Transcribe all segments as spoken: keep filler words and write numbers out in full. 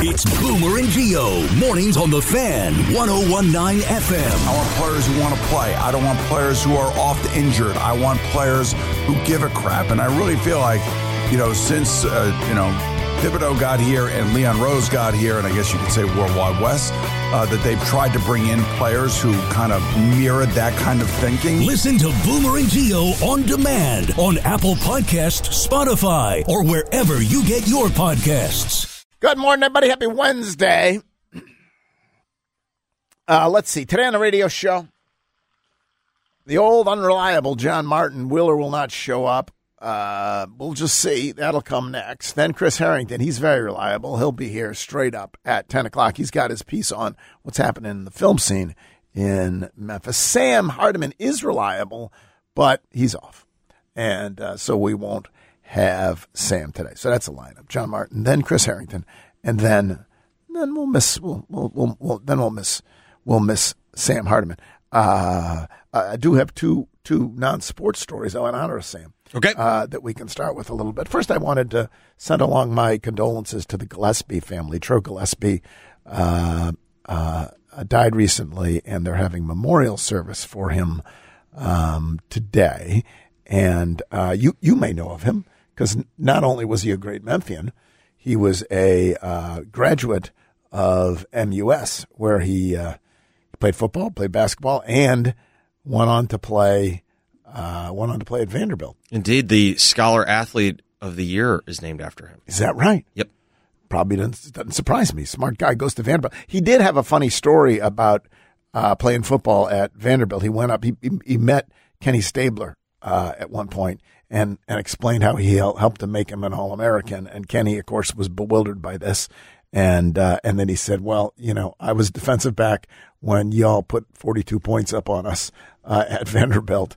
It's Boomer and Gio, mornings on The Fan, one oh one point nine F M. I want players who want to play. I don't want players who are oft injured. I want players who give a crap. And I really feel like, you know, since, uh, you know, Thibodeau got here and Leon Rose got here, and I guess you could say Worldwide West, uh, that they've tried to bring in players who kind of mirrored that kind of thinking. Listen to Boomer and Gio on demand on Apple Podcasts, Spotify, or wherever you get your podcasts. Good morning, everybody. Happy Wednesday. Uh, let's see. Today on the radio show, the old unreliable John Martin will or will not show up. Uh, we'll just see. That'll come next. Then Chris Harrington, he's very reliable. He'll be here straight up at ten o'clock. He's got his piece on what's happening in the film scene in Memphis. Sam Hardiman is reliable, but he's off. And uh, so we won't have Sam today. So that's a lineup. John Martin, then Chris Harrington, and then then we'll miss we'll, we'll, we'll, we'll then we'll miss we'll miss Sam Hardiman. Uh, I do have two two non-sports stories. I want to honor Sam. Okay. Uh, that we can start with a little bit. First, I wanted to send along my condolences to the Gillespie family. Tro Gillespie uh, uh, died recently, and they're having memorial service for him um, today. And uh, you you may know of him because not only was he a great Memphian, he was a uh, graduate of M U S, where he uh, played football, played basketball, and went on to play. Uh, went on to play at Vanderbilt. Indeed, the Scholar Athlete of the Year is named after him. Is that right? Yep. Probably doesn't, doesn't surprise me. Smart guy, goes to Vanderbilt. He did have a funny story about uh, playing football at Vanderbilt. He went up, he, he, he met Kenny Stabler uh, at one point and, and explained how he helped him make him an All-American. And Kenny, of course, was bewildered by this. And uh, and then he said, well, you know, I was defensive back when y'all put forty-two points up on us uh, at Vanderbilt.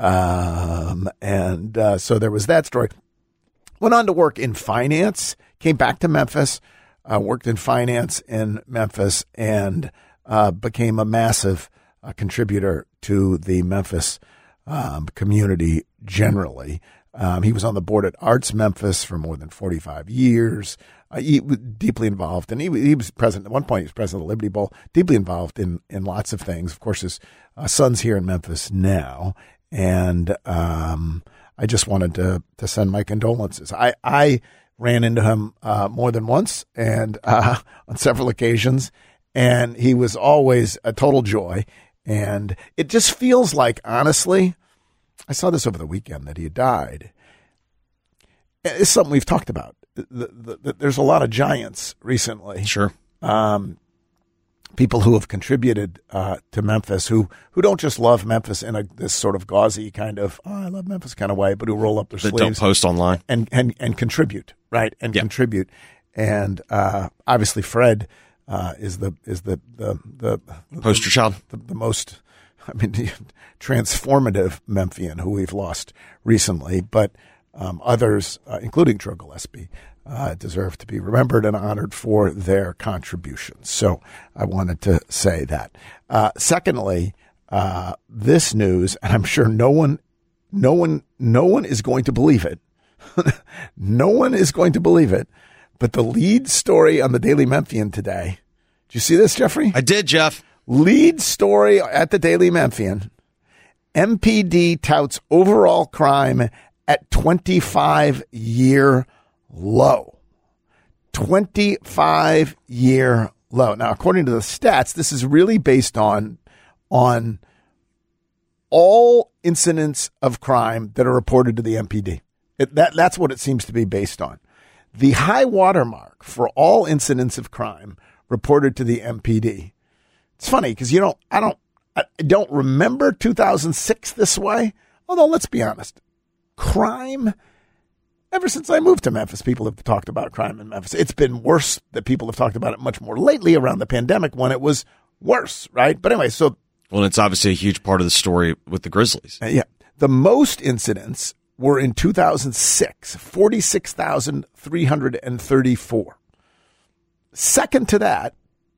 Um, and uh, so there was that story. Went on to work in finance, came back to Memphis, uh, worked in finance in Memphis, and uh, became a massive uh, contributor to the Memphis um, community generally. Um, he was on the board at Arts Memphis for more than forty-five years. Uh, he was deeply involved, and he, he was president at one point. He was president of the Liberty Bowl, deeply involved in, in lots of things. Of course, his uh, son's here in Memphis now, and um, I just wanted to to send my condolences. I, I ran into him uh, more than once and uh, on several occasions, and he was always a total joy. And it just feels like, honestly, I saw this over the weekend that he had died. It's something we've talked about. The, the, the, there's a lot of giants recently. Sure. Um, people who have contributed uh, to Memphis, who who don't just love Memphis in a this sort of gauzy kind of, oh, I love Memphis kind of way, but who roll up their that sleeves. Don't post online. And, and, and contribute, right? And yep. contribute. And uh, obviously Fred uh, is the is the the, the, the poster child, the, the most, I mean, transformative Memphian who we've lost recently, but um, others, uh, including Tro Gillespie, uh, deserve to be remembered and honored for their contributions. So I wanted to say that. Uh, secondly, uh, this news, and I'm sure no one, no one, no one is going to believe it. No one is going to believe it. But the lead story on the Daily Memphian today. Did you see this, Jeffrey? I did, Jeff. Lead story at the Daily Memphian. M P D touts overall crime at twenty-five year low. twenty-five year low. Now, according to the stats, this is really based on, on all incidents of crime that are reported to the M P D. It, that, that's what it seems to be based on. The high watermark for all incidents of crime reported to the M P D. It's funny because you don't, I don't, I don't remember two thousand six this way. Although let's be honest, crime. Ever since I moved to Memphis, people have talked about crime in Memphis. It's been worse that people have talked about it much more lately around the pandemic when it was worse, right? But anyway, so well, it's obviously a huge part of the story with the Grizzlies. Uh, yeah, the most incidents were in two thousand six, forty-six thousand three hundred thirty-four. Second to that,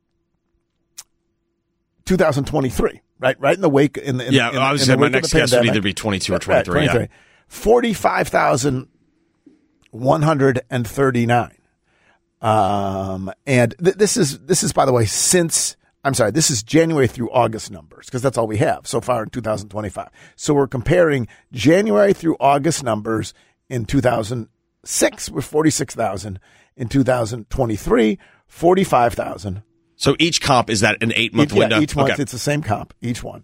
two thousand twenty-three, right? Right in the wake. In the, in, yeah, in, I was in saying my the next guess would either be twenty-two or twenty-three. Right, yeah. forty-five thousand one hundred thirty-nine. Um, and th- this is, this is, by the way, since, I'm sorry, this is January through August numbers, because that's all we have so far in two thousand twenty-five. So we're comparing January through August numbers in two thousand six with forty-six thousand, in two thousand twenty-three, forty-five thousand. So each comp, is that an eight-month each, window? Yeah, each month, okay. It's the same comp, each one.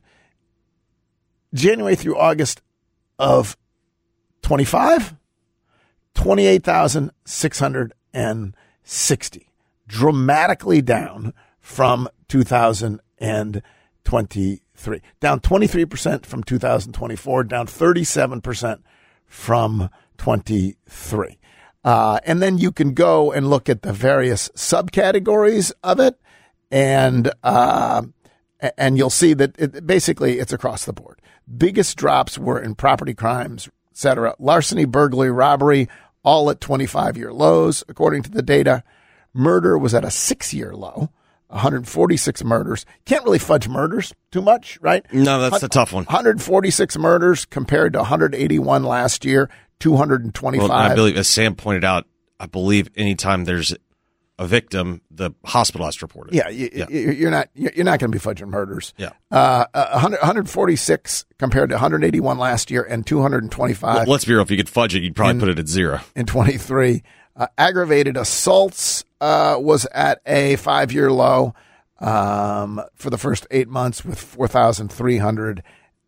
January through August of twenty-five, twenty-eight thousand six hundred sixty. Dramatically down from two thousand twenty-three. Down twenty-three percent from two thousand twenty-four, down thirty-seven percent from twenty-three. Uh, and then you can go and look at the various subcategories of it, and uh, and you'll see that it, basically it's across the board. Biggest drops were in property crimes, et cetera. Larceny, burglary, robbery, all at twenty-five-year lows, according to the data. Murder was at a six-year low, one hundred forty-six murders. Can't really fudge murders too much, right? No, that's a tough one. one hundred forty-six murders compared to one hundred eighty-one last year, two hundred twenty-five. Well, I believe, as Sam pointed out, I believe anytime there's a victim, the hospital has to report it. Yeah, you, yeah. you're not you're not going to be fudging murders. Yeah, uh, one hundred, one hundred forty-six compared to one hundred eighty-one last year, and two hundred twenty-five. Well, let's be real. If you could fudge it, you'd probably in, put it at zero. In twenty-three, uh, aggravated assaults uh, was at a five-year low um, for the first eight months with four thousand three hundred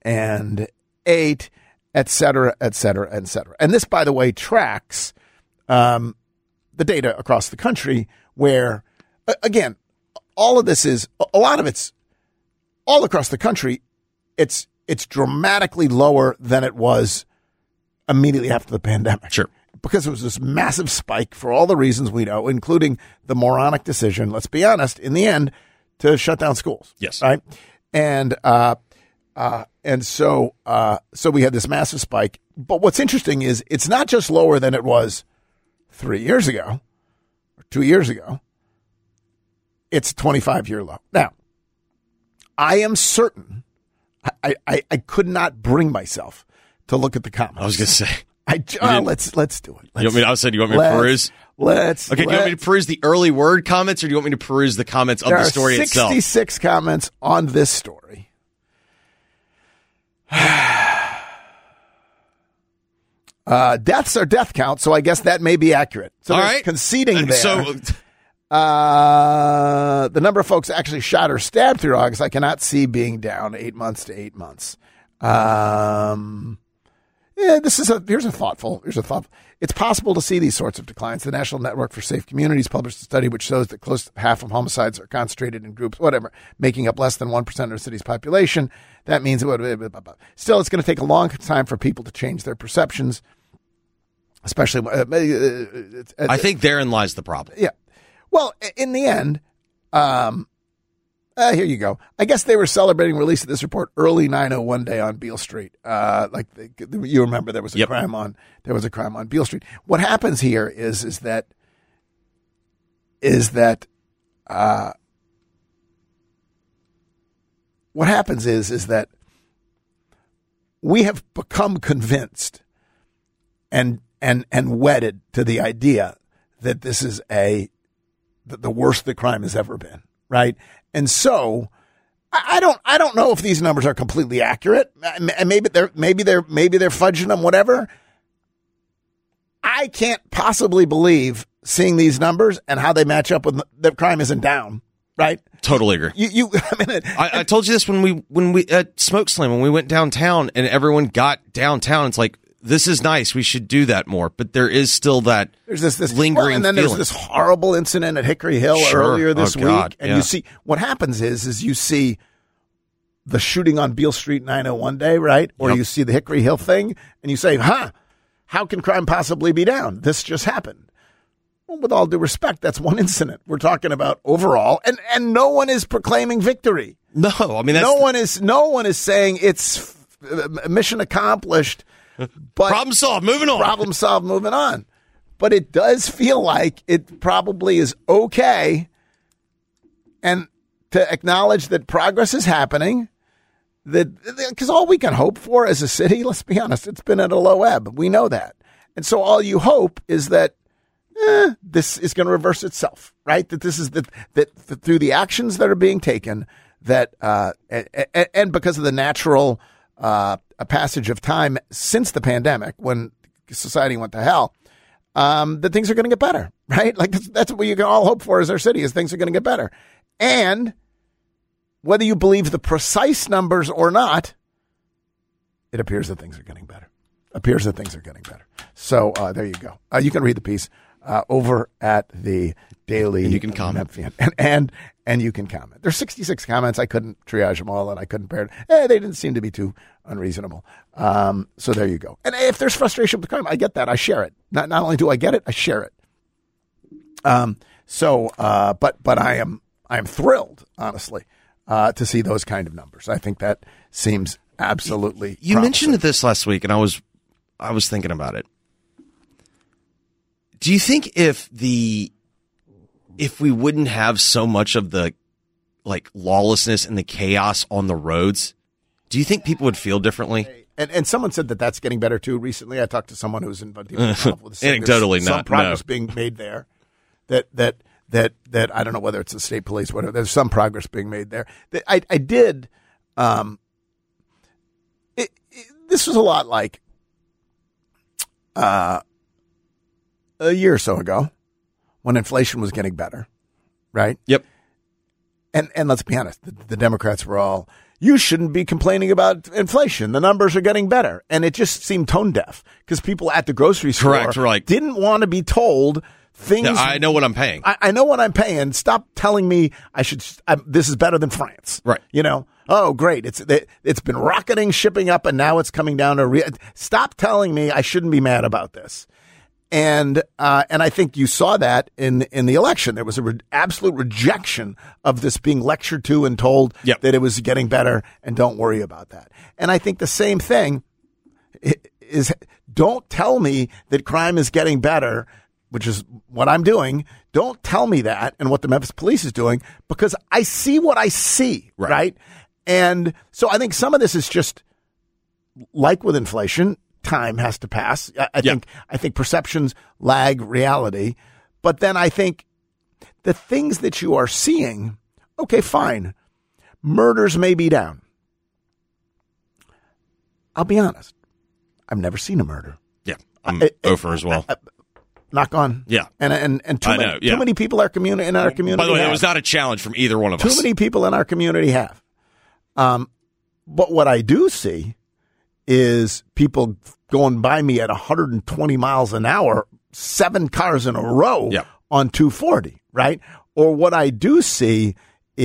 eight, et cetera, et cetera, et cetera. And this, by the way, tracks um, the data across the country. Where, again, all of this is, a lot of it's all across the country. It's it's dramatically lower than it was immediately after the pandemic. Sure. Because it was this massive spike for all the reasons we know, including the moronic decision, let's be honest, in the end, to shut down schools. Yes. Right? And uh, uh, and so uh, so we had this massive spike. But what's interesting is it's not just lower than it was three years ago. Two years ago, it's a twenty-five-year low. Now, I am certain, I, I, I could not bring myself to look at the comments. I was going to say. I, oh, let's let's do it. Let's, you want me, I said, you want me to peruse? Let's. Okay, do you want me to peruse the early word comments, or do you want me to peruse the comments of there the story are itself? sixty-six comments on this story. Uh, deaths are death count, so I guess that may be accurate. So all there's right. conceding Uh, there. So, uh, the number of folks actually shot or stabbed through August, I cannot see being down eight months to eight months. Um, yeah, this is a here's a thoughtful. Here's a thought. It's possible to see these sorts of declines. The National Network for Safe Communities published a study which shows that close to half of homicides are concentrated in groups, whatever, making up less than one percent of the city's population. That means it still it's going to take a long time for people to change their perceptions. Especially, uh, uh, I think therein lies the problem. Yeah. Well, in the end, um, uh, here you go. I guess they were celebrating release of this report early nine oh one day on Beale Street. Uh, like the, you remember, there was a yep. crime on there was a crime on Beale Street. What happens here is is that is that uh, what happens is is that we have become convinced and. And and wedded to the idea that this is a the, the worst the crime has ever been, right? And so I, I don't I don't know if these numbers are completely accurate. Maybe they're maybe they're maybe they're fudging them, whatever. I can't possibly believe seeing these numbers and how they match up with the crime isn't down, right? Totally agree. You, you I mean, it, I, I told you this when we when we at Smoke Slam when we went downtown and everyone got downtown. It's like, this is nice. We should do that more. But there is still that there's this, this lingering well, and then feeling. There's this horrible incident at Hickory Hill Sure. earlier this oh, week. God. And yeah. you see what happens is, is you see the shooting on Beale Street nine oh one day, right? Or Yep. you see the Hickory Hill thing and you say, huh, how can crime possibly be down? This just happened. Well, with all due respect, that's one incident. We're talking about overall, and, and no one is proclaiming victory. No, I mean, that's no one is, no one is saying it's uh, mission accomplished. But problem solved. Moving on. Problem solved. Moving on. But it does feel like it probably is okay, and to acknowledge that progress is happening. That because all we can hope for as a city, let's be honest, it's been at a low ebb. We know that, and so all you hope is that eh, this is going to reverse itself, right? That this is the, that, that through the actions that are being taken, that uh, and, and because of the natural uh, a passage of time since the pandemic, when society went to hell, um, that things are going to get better, right? Like that's, that's what you can all hope for as our city, is things are going to get better. And whether you believe the precise numbers or not, it appears that things are getting better. Appears that things are getting better. So uh, there you go. Uh, you can read the piece uh, over at the Daily. And you can comment. And, and and you can comment. There's sixty-six comments. I couldn't triage them all, and I couldn't pair it. Eh, they didn't seem to be too unreasonable. Um, so there you go. And if there's frustration with crime, I get that. I share it. Not not only do I get it, I share it. Um. So, uh, but but I am I am thrilled, honestly, uh, to see those kind of numbers. I think that seems absolutely. You promising. mentioned this last week, and I was I was thinking about it. Do you think if the if we wouldn't have so much of the like lawlessness and the chaos on the roads, do you think people would feel differently? And and someone said that that's getting better too. Recently, I talked to someone who's in anecdotally some not progress no. being made there. That that that that I don't know whether it's the state police, whatever. There's some progress being made there. I I did. Um, it, it, this was a lot like uh, a year or so ago when inflation was getting better, right? Yep. And and let's be honest, the, the Democrats were all, you shouldn't be complaining about inflation. The numbers are getting better. And it just seemed tone deaf because people at the grocery store Correct, right. didn't want to be told things. No, I know what I'm paying. I, I know what I'm paying. Stop telling me I should. I, this is better than France. Right. You know. Oh, great. It's it, it's been rocketing, shipping up, and now it's coming down to. Re- Stop telling me I shouldn't be mad about this. And uh, and I think you saw that in in the election. There was a re- absolute rejection of this being lectured to and told yep. that it was getting better, and don't worry about that. And I think the same thing is, don't tell me that crime is getting better, which is what I'm doing. Don't tell me that and what the Memphis police is doing, because I see what I see, right? right? And so I think some of this is just like with inflation. Time has to pass. I, I yep. think I think perceptions lag reality. But then I think the things that you are seeing, okay, fine. Murders may be down. I'll be honest. I've never seen a murder. Yeah, I'm I, over as well. I, I, knock on. Yeah. And and, and too, I many, know, yeah. too many people our community, in our community By the way, have. that was not a challenge from either one of Too us. many people in our community have. Um, but what I do see is people going by me at one hundred twenty miles an hour, seven cars in a row yep. on two forty, right? Or what I do see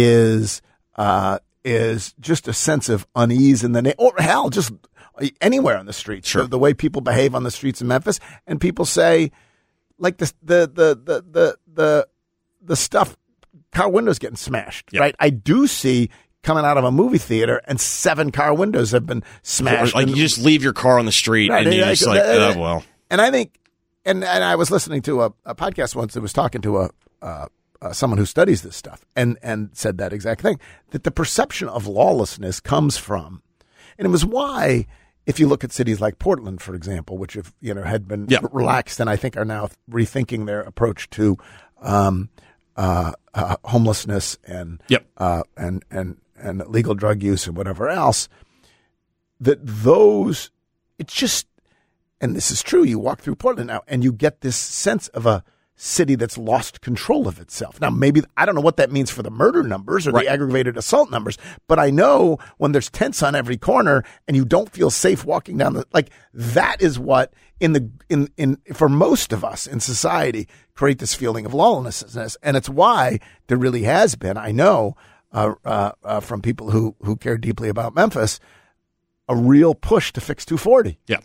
is uh, is just a sense of unease in the na- or hell, just anywhere on the streets. Sure. The, the way people behave on the streets in Memphis, and people say, like the the the the the the, the stuff, car windows getting smashed, yep. right? I do see. Coming out of a movie theater and seven car windows have been smashed. Like and, you just leave your car on the street right, and you're like, just like, uh, oh, well. And I think, and, and I was listening to a, a podcast once that was talking to a uh, uh, someone who studies this stuff and, and said that exact thing, that the perception of lawlessness comes from, and it was why, if you look at cities like Portland, for example, which have, you know, had been yep. relaxed and I think are now rethinking their approach to um, uh, uh, homelessness and, yep. uh, and, and, and legal drug use and whatever else, that those, it's just, and this is true, you walk through Portland now and you get this sense of a city that's lost control of itself. Now, maybe, I don't know what that means for the murder numbers or right. the aggravated assault numbers, but I know when there's tents on every corner and you don't feel safe walking down the, like, that is what in the, in, in, for most of us in society create this feeling of lawlessness. And it's why there really has been, I know, Uh, uh, uh, from people who, who care deeply about Memphis, a real push to fix two forty. Yeah.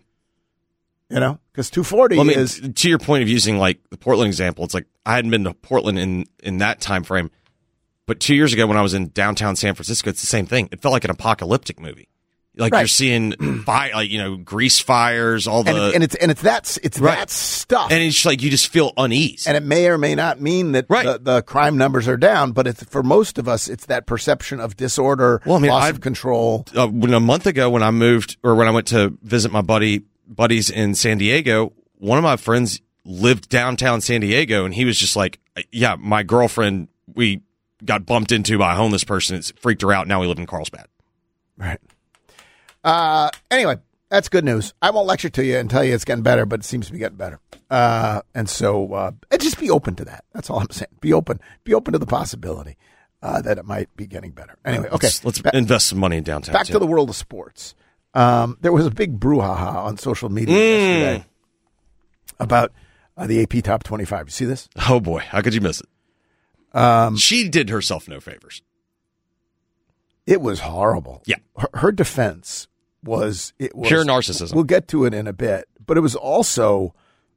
You know, because two forty well, I mean, is. To your point of using like the Portland example, it's like I hadn't been to Portland in, in that time frame. But two years ago when I was in downtown San Francisco, it's the same thing. It felt like an apocalyptic movie. Like right. you're seeing fire, like, you know, grease fires, all the. And it's, and it's, and it's that, it's right. that stuff. And it's like you just feel unease. And it may or may not mean that right. the, the crime numbers are down, but it's for most of us, it's that perception of disorder, well, I mean, loss I've, of control. Uh, when a month ago, when I moved or when I went to visit my buddy buddies in San Diego, one of my friends lived downtown San Diego, and he was just like, yeah, my girlfriend, we got bumped into by a homeless person. It's freaked her out. Now we live in Carlsbad. Right. Uh, anyway, that's good news. I won't lecture to you and tell you it's getting better, but it seems to be getting better. Uh, and so uh, just be open to that. That's all I'm saying. Be open. Be open to the possibility uh, that it might be getting better. Anyway, okay. Let's, let's ba- invest some money in downtown. Back too. to the world of sports. Um, there was a big brouhaha on social media Mm. yesterday about uh, the A P Top twenty-five. You see this? Oh, boy. How could you miss it? Um, she did herself no favors. It was horrible. Yeah. Her, her defense was, it was pure narcissism. We'll get to it in a bit, but it was also,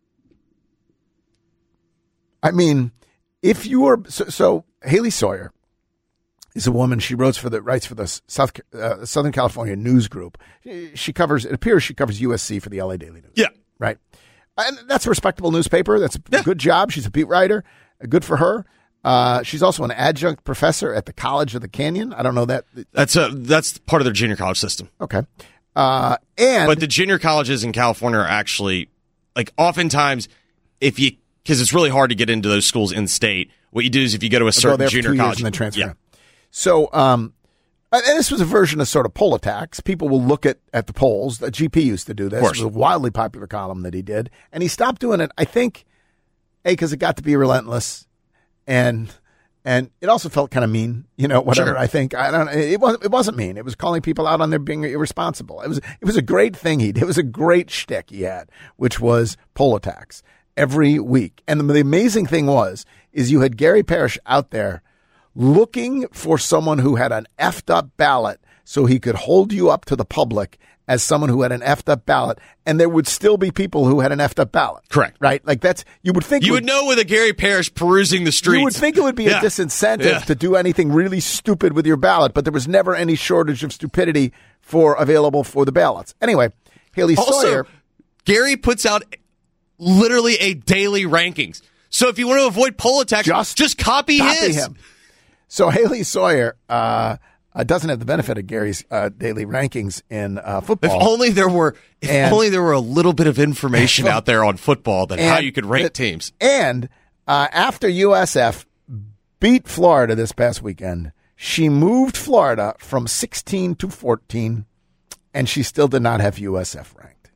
I mean, if you were, so, so Haley Sawyer is a woman. She writes for the writes for the South uh, Southern California News Group. She, she covers, it appears she covers U S C for the L A Daily News. Yeah. Right. And that's a respectable newspaper. That's a Yeah. good job. She's a beat writer. Good for her. Uh, she's also an adjunct professor at the College of the Canyon. I don't know that. That's a, that's part of their junior college system. Okay. Uh, and But the junior colleges in California are actually, like, oftentimes, if you, because it's really hard to get into those schools in state, what you do is if you go to a go certain there for junior two years college. and then transfer. Yeah. So, um, and this was a version of sort of poll attacks. People will look at, at the polls. The G P used to do this. Of course. It was a wildly popular column that he did. And he stopped doing it, I think, A, because it got to be relentless. And and it also felt kind of mean, you know, whatever. Sure. I think I don't. It wasn't. It wasn't mean. It was calling people out on their being irresponsible. It was. It was a great thing he did. It was a great shtick he had, which was poll attacks every week. And the, the amazing thing was, is you had Gary Parrish out there looking for someone who had an effed up ballot, so he could hold you up to the public as someone who had an effed up ballot, and there would still be people who had an effed up ballot. Correct. Right? Like that's, you would think. You would, would know with a Gary Parrish perusing the streets. You would think it would be Yeah. a disincentive Yeah. to do anything really stupid with your ballot, but there was never any shortage of stupidity for available for the ballots. Anyway, Haley Also, Sawyer. Gary puts out literally a daily rankings. So if you want to avoid poll attacks, Just just, copy, copy his. him. So Haley Sawyer uh, uh, doesn't have the benefit of Gary's uh, daily rankings in uh, If football. only there were, if And- only there were a little bit of information out there on football that how And you could rank the- teams. And uh, after U S F beat Florida this past weekend, she moved Florida from sixteen to fourteen, and she still did not have U S F ranked.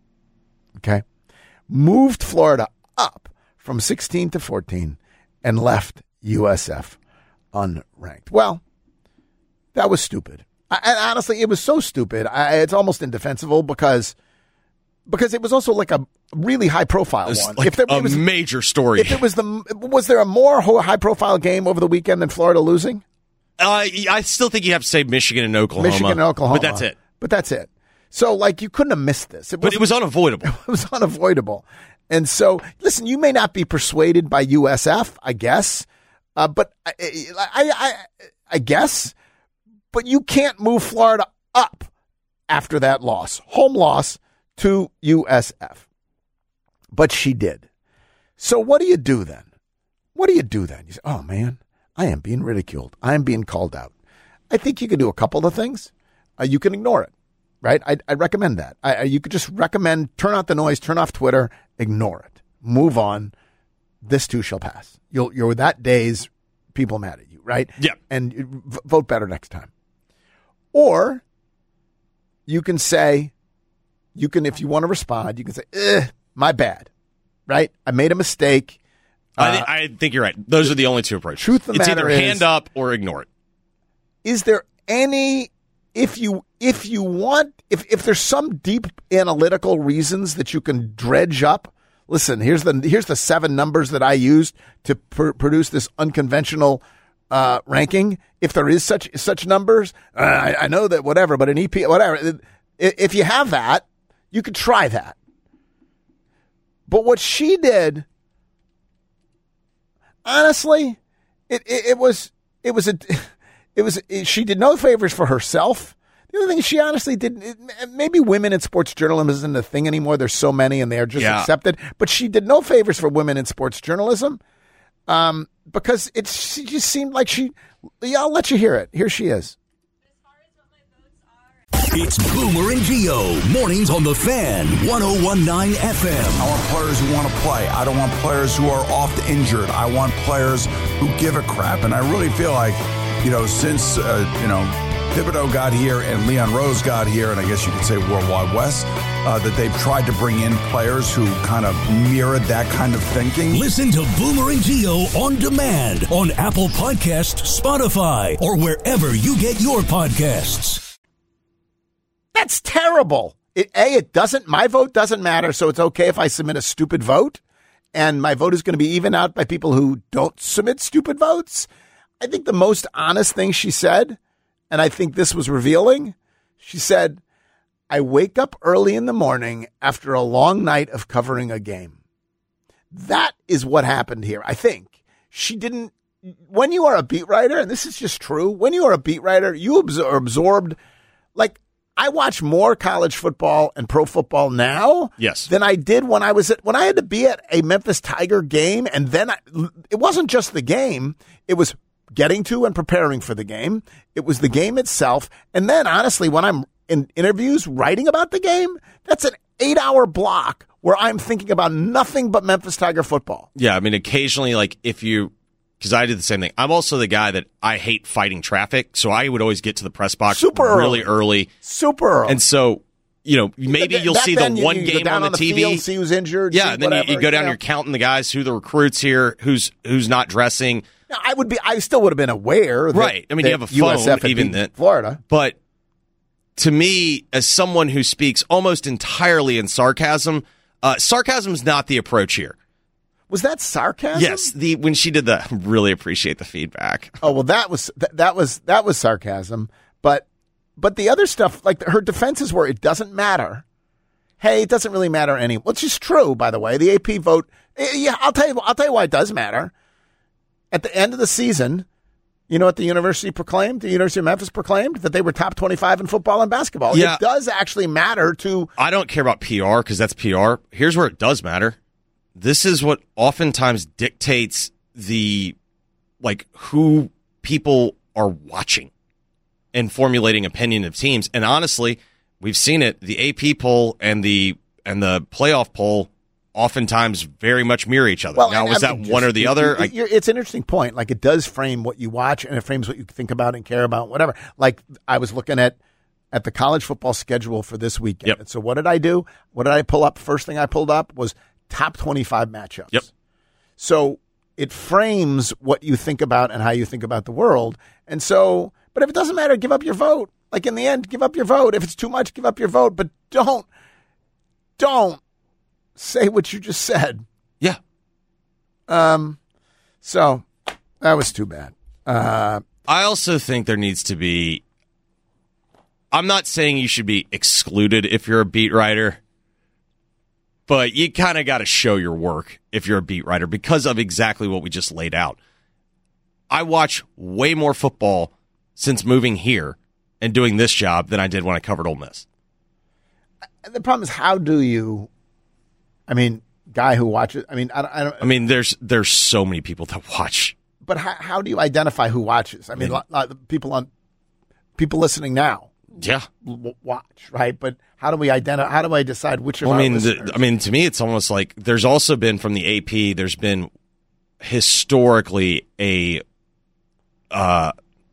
Okay? Moved Florida up from sixteen to fourteen and left U S F unranked. Well, that was stupid. I, and honestly, it was so stupid. I, it's almost indefensible because because it was also like a really high profile It's one. like if there a was, major story. if it was the was there a more high profile game over the weekend than Florida losing? Uh, I still think you have to say Michigan and Oklahoma. Michigan and Oklahoma. But that's it. But that's it. So like you couldn't have missed this. It But it was unavoidable. It was unavoidable. And so, listen, you may not be persuaded by U S F, I guess, uh, but I, I, I, I guess, but you can't move Florida up after that loss, home loss to U S F. But she did. So what do you do then? What do you do then? You say, oh man, I am being ridiculed. I am being called out. I think you can do a couple of things. Uh, you can ignore it. Right? I, I recommend that. I, you could just recommend, turn out the noise, turn off Twitter, ignore it. Move on. This too shall pass. You'll, you're that day's people mad at you, right? Yeah. And you v- vote better next time. Or you can say, you can, if you want to respond, you can say, eh, my bad, right? I made a mistake. I, Uh, th- I think you're right. Those are the only two approaches. Truth of the it's matter either is- hand up or ignore it. Is there any, if you if you want, if if there's some deep analytical reasons that you can dredge up, listen, here's the here's the seven numbers that I used to pr- produce this unconventional uh, ranking. If there is such such numbers, uh, I, I know that whatever, but an E P, whatever. If you have that, you could try that. But what she did, honestly, it it, it was it was a. It was she did no favors for herself. The other thing she honestly didn't. It, maybe women in sports journalism isn't a thing anymore. There's so many, and they are just Yeah. accepted. But she did no favors for women in sports journalism, um, because it she just seemed like she. Yeah, I'll let you hear it. Here she is. It's Boomer and Gio, mornings on the Fan, one oh one point nine F M. I want players who want to play. I don't want players who are oft injured. I want players who give a crap. And I really feel like, you know, since, uh, you know, Thibodeau got here and Leon Rose got here, and I guess you could say Worldwide West, uh, that they've tried to bring in players who kind of mirrored that kind of thinking. Listen to Boomer and Gio on demand on Apple Podcasts, Spotify, or wherever you get your podcasts. That's terrible. It, A, it doesn't, my vote doesn't matter, so it's okay if I submit a stupid vote, and my vote is going to be even out by people who don't submit stupid votes. I think the most honest thing she said, and I think this was revealing, she said, I wake up early in the morning after a long night of covering a game. That is what happened here. I think she didn't, when you are a beat writer, and this is just true, when you are a beat writer, you are absorbed, like, I watch more college football and pro football now yes. than I did when I was at, when I had to be at a Memphis Tiger game. And then I, it wasn't just the game. It was getting to and preparing for the game. It was the game itself. And then honestly, when I'm in interviews writing about the game, that's an eight hour block where I'm thinking about nothing but Memphis Tiger football. Yeah. I mean, occasionally, like if you, because I did the same thing. I'm also the guy that I hate fighting traffic. So I would always get to the press box Super really early. early. Super early. And so, you know, maybe you'll Back see the then, one you, you game go down on the, on the T V. Field, see who's injured. Yeah, see and then whatever, you, you go down, you know. you're counting the guys, who the recruits here, who's who's not dressing. Now, I would be. I still would have been aware. That, Right. I mean, that you have a U S F phone, had even beat then. Florida. But to me, as someone who speaks almost entirely in sarcasm, uh, sarcasm is not the approach here. Was that sarcasm? Yes, the when she did the really appreciate the feedback. Oh well, that was that, that was that was sarcasm. But but the other stuff, like her defenses were, it doesn't matter. Hey, it doesn't really matter any. Which is true, by the way. The A P vote. Yeah, I'll tell you. I'll tell you why it does matter. At the end of the season, you know what the university proclaimed? The University of Memphis proclaimed that they were top twenty-five in football and basketball. Yeah. It does actually matter to. I don't care about P R because that's P R. Here's where it does matter. This is what oftentimes dictates the, like, who people are watching and formulating opinion of teams. And honestly, we've seen it. The A P poll and the and the playoff poll oftentimes very much mirror each other. Well, now, and, was I that mean, one just, or the you, other? You, I, it's an interesting point. Like, it does frame what you watch, and it frames what you think about and care about, whatever. Like, I was looking at at the college football schedule for this weekend. Yep. And so what did I do? What did I pull up? First thing I pulled up was top twenty-five matchups. Yep. So it frames what you think about and how you think about the world. And so, but if it doesn't matter, give up your vote. Like, in the end, give up your vote. If it's too much, give up your vote. But don't, don't say what you just said. Yeah. Um. So that was too bad. Uh, I also think there needs to be, I'm not saying you should be excluded if you're a beat writer, but you kind of got to show your work if you're a beat writer because of exactly what we just laid out. I watch way more football since moving here and doing this job than I did when I covered Ole Miss. the problem is, how do you, I mean, guy who watches, I mean, I don't, I, don't, I mean, there's there's so many people that watch. But how, how do you identify who watches? I mean, I mean lot, lot, people on, people listening now. Yeah, watch, right? But how do we identify? How do I decide which of well, our I mean, listeners? the, I mean, to me, it's almost like there's also been from the A P. There's been historically a uh,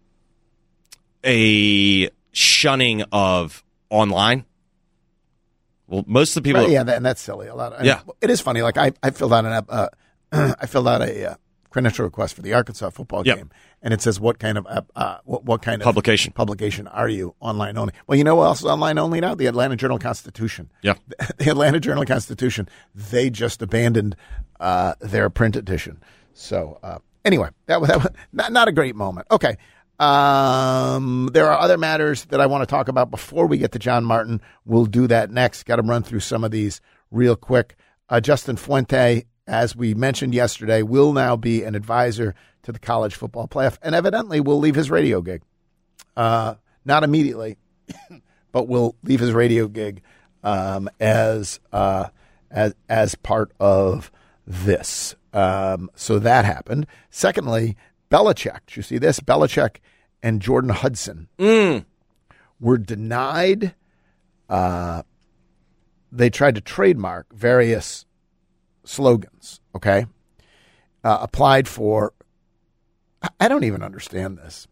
a shunning of online. Well, most of the people, right, yeah, that, and that's silly. A lot. Of, yeah, it is funny. Like I, I filled out an, uh, I filled out a uh, credential request for the Arkansas football yep. game, and it says what kind of, uh, uh, what, what kind of publication publication are you? Online only. Well, you know what else is online only now? The Atlanta Journal-Constitution. Yeah, the Atlanta Journal-Constitution. They just abandoned uh, their print edition. So uh, anyway, that was, that was not, not a great moment. Okay. Um, there are other matters that I want to talk about before we get to John Martin. We'll do that next. Got to run through some of these real quick. Uh, Justin Fuente, as we mentioned yesterday, will now be an advisor to the college football playoff, and evidently will leave his radio gig. Uh, not immediately, but will leave his radio gig um, as uh, as as part of this. Um, so that happened. Secondly, Belichick. Did you see this? Belichick and Jordan Hudson mm. were denied. Uh, they tried to trademark various slogans, okay? Uh, applied for, I don't even understand this.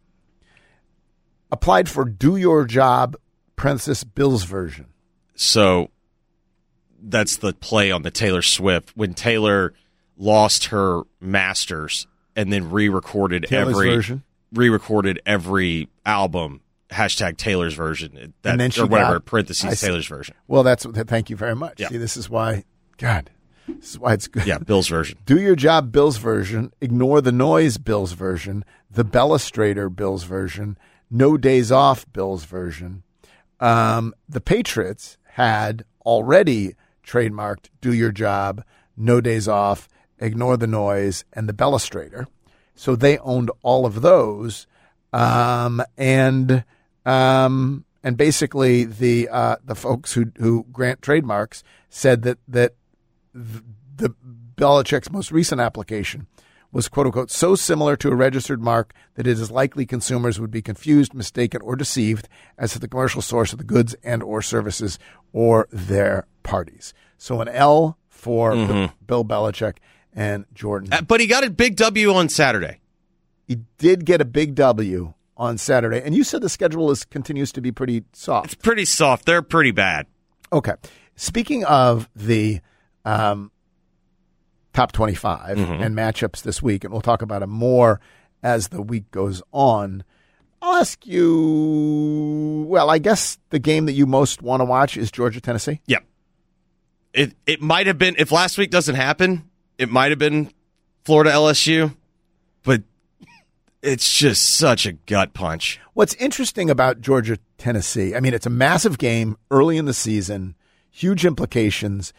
Applied for Do Your Job, Princess Bills version. So that's the play on the Taylor Swift. When Taylor lost her masters and then re-recorded Taylor's every version. re-recorded every album, hashtag Taylor's version, that, And then she or whatever, got- parentheses, I see. Taylor's version. Well, that's thank you very much. Yeah. See, this is why, God, this is why it's good. Yeah, Bill's version. Do Your Job, Bills version. Ignore the Noise, Bills version. The Bellastrator, Bills version. No Days Off, Bills version. Um, the Patriots had already trademarked Do Your Job, No Days Off, Ignore the Noise, and the Bellastrator. So they owned all of those. Um, and um, and basically the uh, the folks who who grant trademarks said that that the, the Belichick's most recent application was, quote unquote, so similar to a registered mark that it is likely consumers would be confused, mistaken, or deceived as to the commercial source of the goods and or services or their parties. So an L for Mm-hmm. Bill Belichick and Jordan. Uh, But he got a big W on Saturday. He did get a big W on Saturday. And you said the schedule is continues to be pretty soft. It's pretty soft. They're pretty bad. Okay. Speaking of the um, top twenty-five Mm-hmm. and matchups this week, and we'll talk about it more as the week goes on, I'll ask you, well, I guess the game that you most want to watch is Georgia-Tennessee. Yep. It it might have been, if last week doesn't happen, it might have been Florida L S U, but it's just such a gut punch. What's interesting about Georgia-Tennessee, I mean, it's a massive game early in the season, huge implications.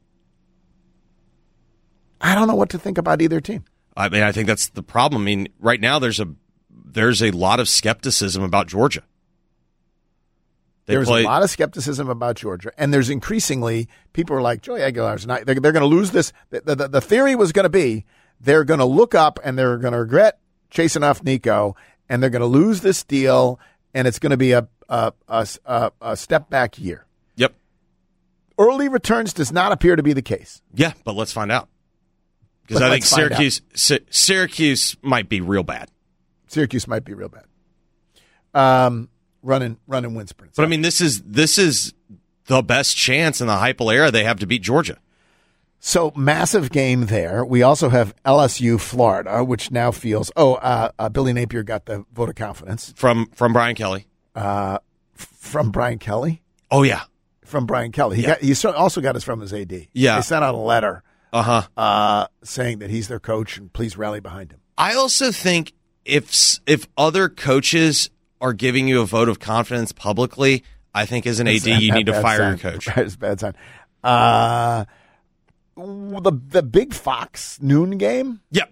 I don't know what to think about either team. I mean, I think that's the problem. I mean, right now there's a there's a lot of skepticism about Georgia. They There's play, a lot of skepticism about Georgia, and there's increasingly people are like, Joey Aguilar's not. They're, they're going to lose this. The, the, the theory was going to be they're going to look up and they're going to regret chasing off Nico, and they're going to lose this deal, and it's going to be a a, a, a a step back year. Yep. Early returns does not appear to be the case. Yeah, but let's find out. Because But I think let's find Syracuse Sy- Syracuse might be real bad. Syracuse might be real bad. Um, running running wind sprints. But I mean, this is this is the best chance in the Heupel era they have to beat Georgia. So massive game there. We also have L S U Florida, which now feels. Oh, uh, uh, Billy Napier got the vote of confidence From from Brian Kelly. uh, f- from Brian Kelly. Oh yeah. From Brian Kelly, he Yeah. got. He so- also got us from his A D. Yeah. They sent out a letter Uh-huh. uh, saying that he's their coach and please rally behind him. I also think if s- if other coaches are giving you a vote of confidence publicly, I think as an A D It's you not need to bad fire sign. your coach. It's a bad sign. Uh, the the big Fox noon game. Yep.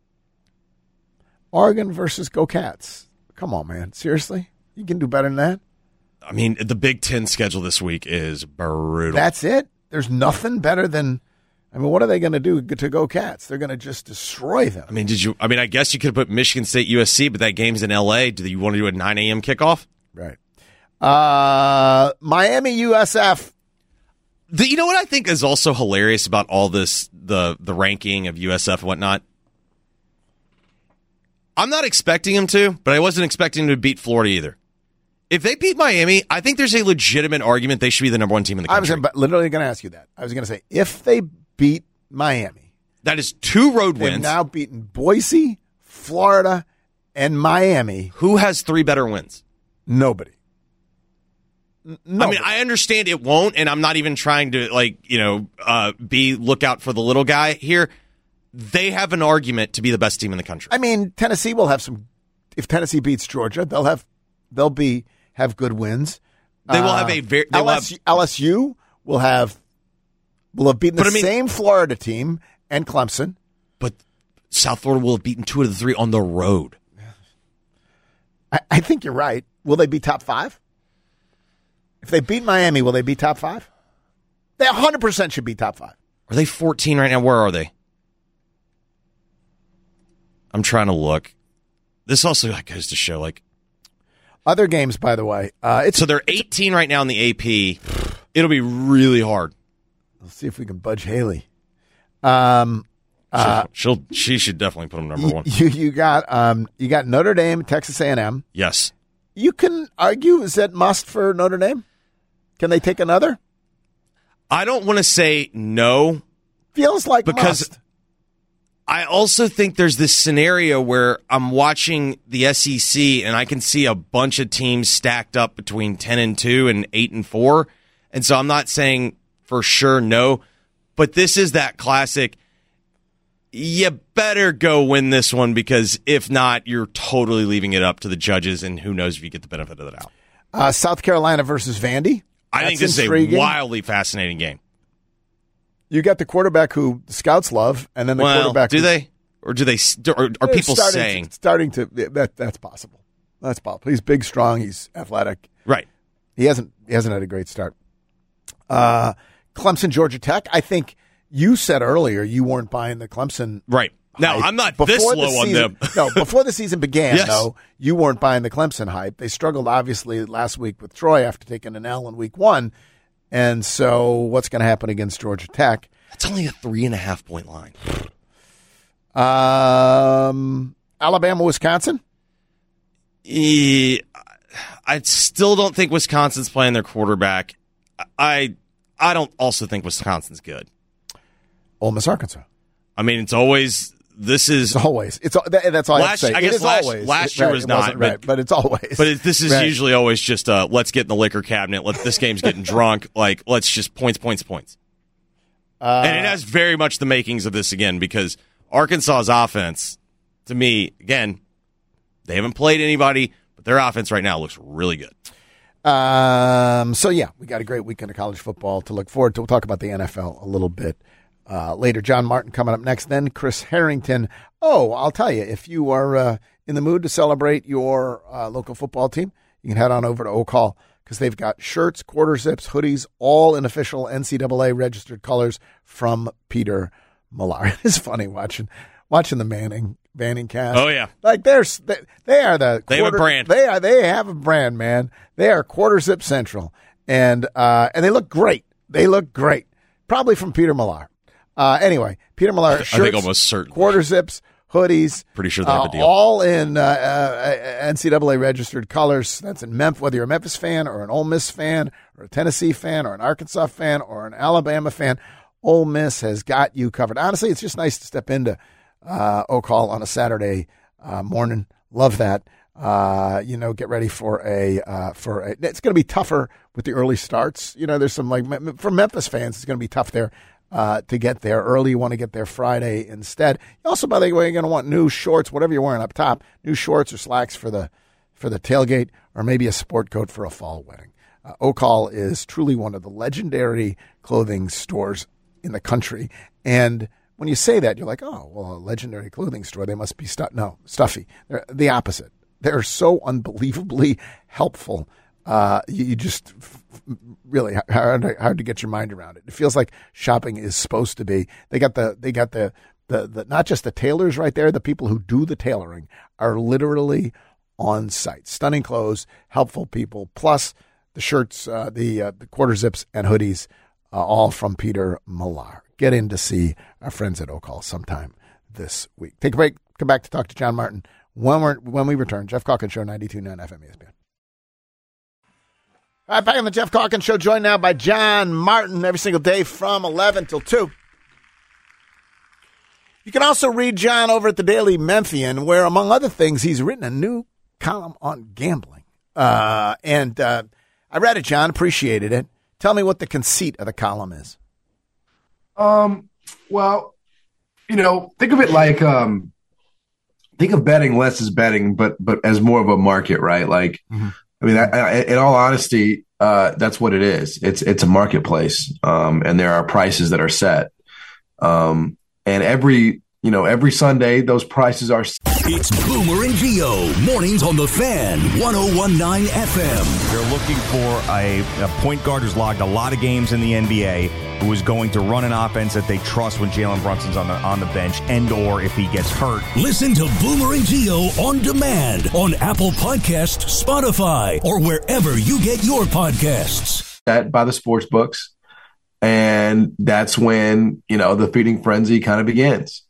Oregon versus Go Cats. Come on, man. Seriously? You can do better than that? I mean, the Big Ten schedule this week is brutal. That's it? There's nothing better than, I mean, what are they going to do to Go Cats? They're going to just destroy them. I mean, did you? I mean, I guess you could put Michigan State U S C, but that game's in L A. Do you want to do a nine a.m. kickoff? Right. Uh, Miami U S F. The, you know what I think is also hilarious about all this, the the ranking of U S F and whatnot? I'm not expecting them to, but I wasn't expecting them to beat Florida either. If they beat Miami, I think there's a legitimate argument they should be the number one team in the I was country. literally going to ask you that. I was going to say, if they beat Miami, That is two road they've wins. now beaten Boise, Florida, and Miami. Who has three better wins? Nobody. N- I nobody. mean, I understand it won't, and I'm not even trying to, like, you know, uh, be look out for the little guy here. They have an argument to be the best team in the country. I mean, Tennessee will have some. If Tennessee beats Georgia, they'll have they'll be have good wins. They will Uh, have a very they will L S U, have, L S U will have will have beaten the But I mean- same Florida team and Clemson. but South Florida will have beaten two of the three on the road. I, I think you're right. Will they be top five? If they beat Miami, will they be top five? They one hundred percent should be top five. Are they fourteen right now? Where are they? I'm trying to look. This also goes to show, like, Other games, by the way. Uh, it's So they're eighteen right now in the A P. It'll be really hard. Let's see if we can budge Haley. Um, uh, she'll, she'll she should definitely put them number one. You you got um you got Notre Dame, Texas A and M. Yes. You can argue, is that must for Notre Dame? Can they take another? I don't want to say no. Feels like because must. I also think there's this scenario where I'm watching the S E C and I can see a bunch of teams stacked up between ten and two and eight and four. And so I'm not saying for sure no, but this is that classic, you better go win this one, because if not, you're totally leaving it up to the judges, and who knows if you get the benefit of the doubt. Uh, South Carolina versus Vandy. I That's think this intriguing. is a wildly fascinating game. You got the quarterback who the scouts love, and then the well, quarterback. do they? Or do they? Or are people starting saying to, starting to that? That's possible. That's possible. He's big, strong. He's athletic. Right. He hasn't. He hasn't had a great start. Uh, Clemson, Georgia Tech. I think you said earlier you weren't buying the Clemson. Right. Now, hype. I'm not Before this the low on season- them. No, before the season began, Yes. though, you weren't buying the Clemson hype. They struggled, obviously, last week with Troy after taking an L in week one. And so what's going to happen against Georgia Tech? That's only a three and a half point line. Um, Alabama, Wisconsin? Eh, I still don't think Wisconsin's playing their quarterback. I I don't also think Wisconsin's good. Ole Miss, Arkansas. I mean, it's always this is It's always. It's that, that's all Last- I have to say. I guess it is last- always. last It- year right, was it not, wasn't but- right, but it's always. But it, this is Right. usually always just uh, let's get in the liquor cabinet. Let this game's getting drunk. Like let's just points, points, points. Uh, And it has very much the makings of this again, because Arkansas's offense, to me, again, they haven't played anybody, but their offense right now looks really good. Um, so, yeah, we got a great weekend of college football to look forward to. We'll talk about the N F L a little bit uh, later. John Martin coming up next. Then Chris Harrington. Oh, I'll tell you, if you are uh, in the mood to celebrate your uh, local football team, you can head on over to Oak Hall, because they've got shirts, quarter zips, hoodies, all in official N C double A registered colors from Peter Millar. It's funny watching watching the Manning Manning cast. Oh, yeah. Like they're they, they are the They have a quarter- brand. They are they have a brand, man. They are quarter zip central, and uh, and they look great. They look great. Probably from Peter Millar. Uh, anyway, Peter Millar shirts, I think almost certainly. quarter zips, hoodies. Pretty sure they have uh, a deal. all in uh, uh, N C double A registered colors. That's in Memphis. Whether you're a Memphis fan or an Ole Miss fan or a Tennessee fan or an Arkansas fan or an Alabama fan, Ole Miss has got you covered. Honestly, it's just nice to step into uh, Oak Hall on a Saturday uh, morning. Love that. Uh, you know, get ready for a uh, for a. It's going to be tougher with the early starts. You know, there's some like for Memphis fans, it's going to be tough there. Uh, to get there early. You want to get there Friday instead. You also, by the way, you're going to want new shorts, whatever you're wearing up top, new shorts or slacks for the for the tailgate, or maybe a sport coat for a fall wedding. Uh, Oak Hall is truly one of the legendary clothing stores in the country. And when you say that, you're like, oh, well, a legendary clothing store, they must be stu-. No, stuffy. They're the opposite. They're so unbelievably helpful. Uh, you, you just f- really hard, hard to get your mind around it. It feels like shopping is supposed to be. They got the they got the, the the not just the tailors right there. The people who do the tailoring are literally on site. Stunning clothes, helpful people, plus the shirts, uh, the uh, the quarter zips and hoodies, uh, all from Peter Millar. Get in to see our friends at Oak Hall sometime this week. Take a break. Come back to talk to John Martin when we when we return. Jeff Calkins Show, ninety-two point nine F M E S P N. All right, back on the Jeff Calkins Show, joined now by John Martin every single day from eleven till two. You can also read John over at the Daily Memphian, where, among other things, he's written a new column on gambling. Uh, and uh, I read it, John, appreciated it. Tell me what the conceit of the column is. Um. Well, you know, think of it like um, think of betting less as betting, but but as more of a market, right? Like. Mm-hmm. I mean, I, I, in all honesty, uh, that's what it is. It's it's a marketplace, um, and there are prices that are set. Um, and every you know, every Sunday, those prices are. It's Boomer and Gio, mornings on the Fan, one oh one point nine F M. They're looking for a, a point guard who's logged a lot of games in the N B A, who is going to run an offense that they trust when Jalen Brunson's on the on the bench, and or if he gets hurt. Listen to Boomer and Gio on demand on Apple Podcasts, Spotify, or wherever you get your podcasts. That by the sports books, and that's when, you know, the feeding frenzy kind of begins.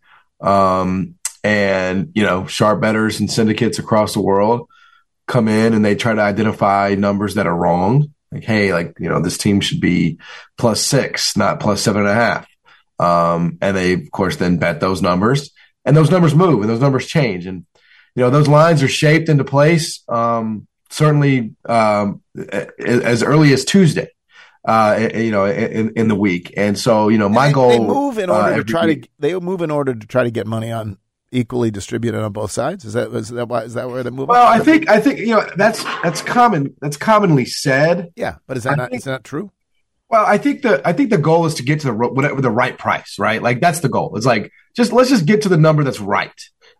Um, and, you know, sharp bettors and syndicates across the world come in and they try to identify numbers that are wrong. Like, hey, like, you know, this team should be plus six, not plus seven and a half. Um, and they, of course, then bet those numbers, and those numbers move and those numbers change. And, you know, those lines are shaped into place, um, certainly um, as early as Tuesday. Uh, you know, in, in the week. And so, you know, my they, goal. They move in order uh, to try week. to. They move in order to try to get money on equally distributed on both sides. Is that is that why is that where they move? Well, I think I think you know that's that's common. That's commonly said. Yeah, but is that I not think, is that not true? Well, I think the I think the goal is to get to the whatever the right price, right? Like that's the goal. It's like just let's just get to the number that's right,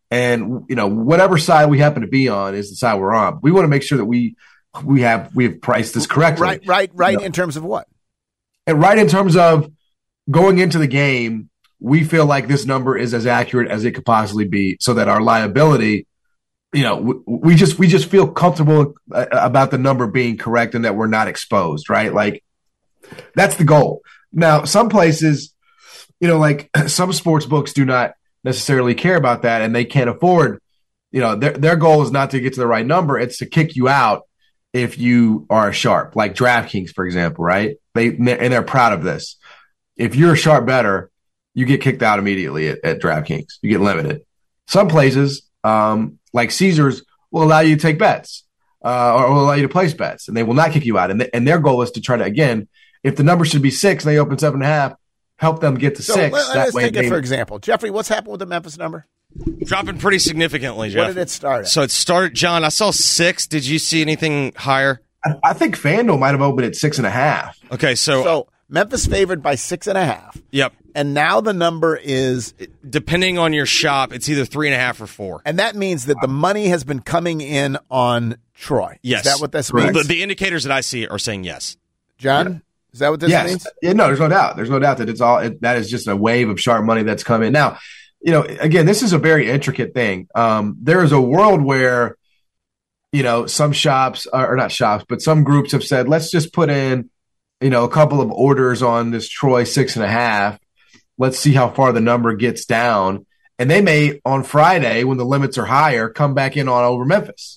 and you know whatever side we happen to be on is the side we're on. We want to make sure that we. We have we have priced this correctly. Right, right, right. You know? In terms of what? And right in terms of going into the game, we feel like this number is as accurate as it could possibly be, so that our liability, you know, we, we just we just feel comfortable about the number being correct and that we're not exposed. Right, like that's the goal. Now, some places, you know, like some sports books do not necessarily care about that, and they can't afford. You know, their their goal is not to get to the right number; it's to kick you out if you are a sharp, like DraftKings, for example, right? They and they're proud of this. If you're a sharp bettor, you get kicked out immediately at, at DraftKings. You get limited. Some places, um, like Caesars, will allow you to take bets uh, or will allow you to place bets, and they will not kick you out. And, th- and their goal is to try to, again, if the number should be six and they open seven and a half, help them get to so six. Let, that let's way take they, it for example. Jeffrey, what's happened with the Memphis number? Dropping pretty significantly, Jeff. What did it start at? So it started, John, I saw six. Did you see anything higher? I, I think FanDuel might have opened at six and a half. Okay, so. So Memphis favored by six and a half. Yep. And now the number is. Depending on your shop, it's either three and a half or four. And that means that the money has been coming in on Troy. Yes. Is that what this Correct. means? The, the indicators that I see are saying yes. John? Is that what this yes. means? Yeah, no, there's no doubt. There's no doubt that it's all it, that is just a wave of sharp money that's come in. Now, you know, again, this is a very intricate thing. Um, there is a world where, you know, some shops are, or not shops, but some groups have said, let's just put in, you know, a couple of orders on this Troy six and a half. Let's see how far the number gets down. And they may on Friday, when the limits are higher, come back in on over Memphis.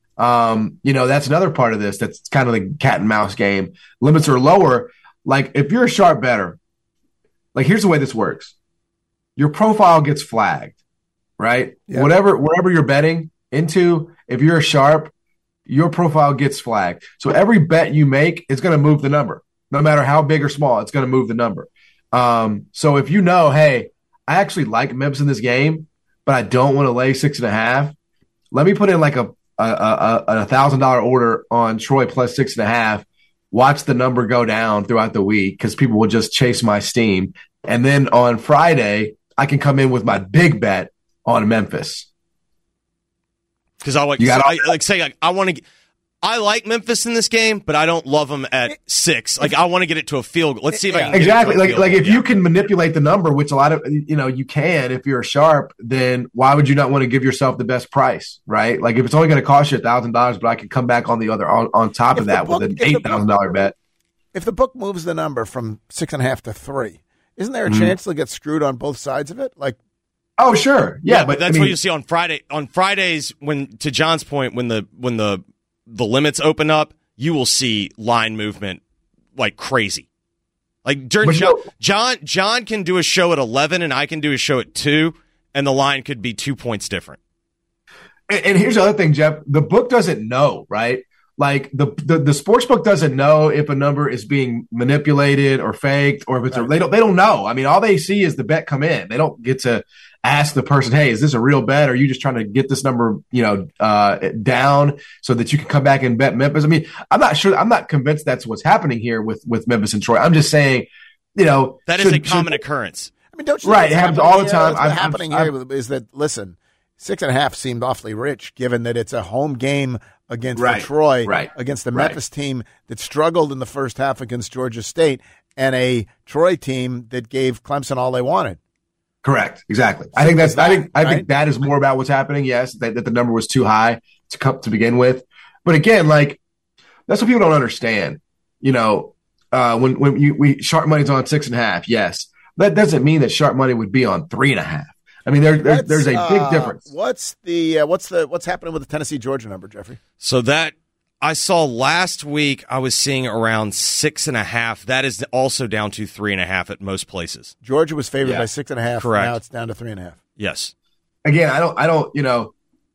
Um, you know, that's another part of this. That's kind of the cat and mouse game. Limits are lower. Like if you're a sharp bettor, like here's the way this works. Your profile gets flagged, right? Yeah. Whatever, wherever you're betting into, if you're a sharp, your profile gets flagged. So every bet you make is going to move the number, no matter how big or small. It's going to move the number. Um, so if you know, hey, I actually like Memphis in this game, but I don't want to lay six and a half. Let me put in like a a a, a thousand dollar order on Troy plus six and a half. Watch the number go down throughout the week because people will just chase my steam, and then on Friday, I can come in with my big bet on Memphis. Because I like, you so got I, like say, like, I want to, I like Memphis in this game, but I don't love them at six. Like I want to get it to a field goal. Let's see if I can get exactly it to a like field like goal. if Yeah. you can manipulate the number, which a lot of you know you can if you're a sharp, then why would you not want to give yourself the best price, right? Like if it's only going to cost you a thousand dollars, but I can come back on the other on, on top If of the that book- with an if the eight thousand dollar bet. If the book moves the number from six and a half to three, isn't there a Mm-hmm. chance they'll get screwed on both sides of it? Like, Oh sure, yeah, Yeah, but, but that's I mean, what you see on Friday. On Fridays, when to John's point, when the when the the limits open up, you will see line movement like crazy. Like during But John, you know- John, John can do a show at eleven, and I can do a show at two, and the line could be two points different. And, and here's the other thing, Jeff. The book doesn't know, right? Like the, the the sports book doesn't know if a number is being manipulated or faked, or if it's a, they don't they don't know. I mean, all they see is the bet come in. They don't get to ask the person, "Hey, is this a real bet? Or are you just trying to get this number, you know, uh, down so that you can come back and bet Memphis?" I mean, I'm not sure. I'm not convinced that's what's happening here with with Memphis and Troy. I'm just saying, you know, That is should- a common should- occurrence. mean, don't you right, it happens all the time. What's I'm, happening I'm, here is that, listen, six and a half seemed awfully rich, given that it's a home game against right, Troy, right, against the right. Memphis team that struggled in the first half against Georgia State, and a Troy team that gave Clemson all they wanted. Correct. Exactly. I think that's. that, I think. I right? think that is more about what's happening. Yes, that, that the number was too high to come to begin with. But again, like that's what people don't understand. You know, uh, when when you we sharp money's on six and a half. Yes, that doesn't mean that sharp money would be on three and a half. I mean, there, there there's a big uh, difference. What's the uh, what's the what's happening with the Tennessee Georgia number, Jeffrey? So that I saw last week, I was seeing around six and a half. That is also down to three and a half at most places. Georgia was favored Yeah. by six and a half. Correct. Now it's down to three and a half. Yes. Again, I don't. I don't. You know,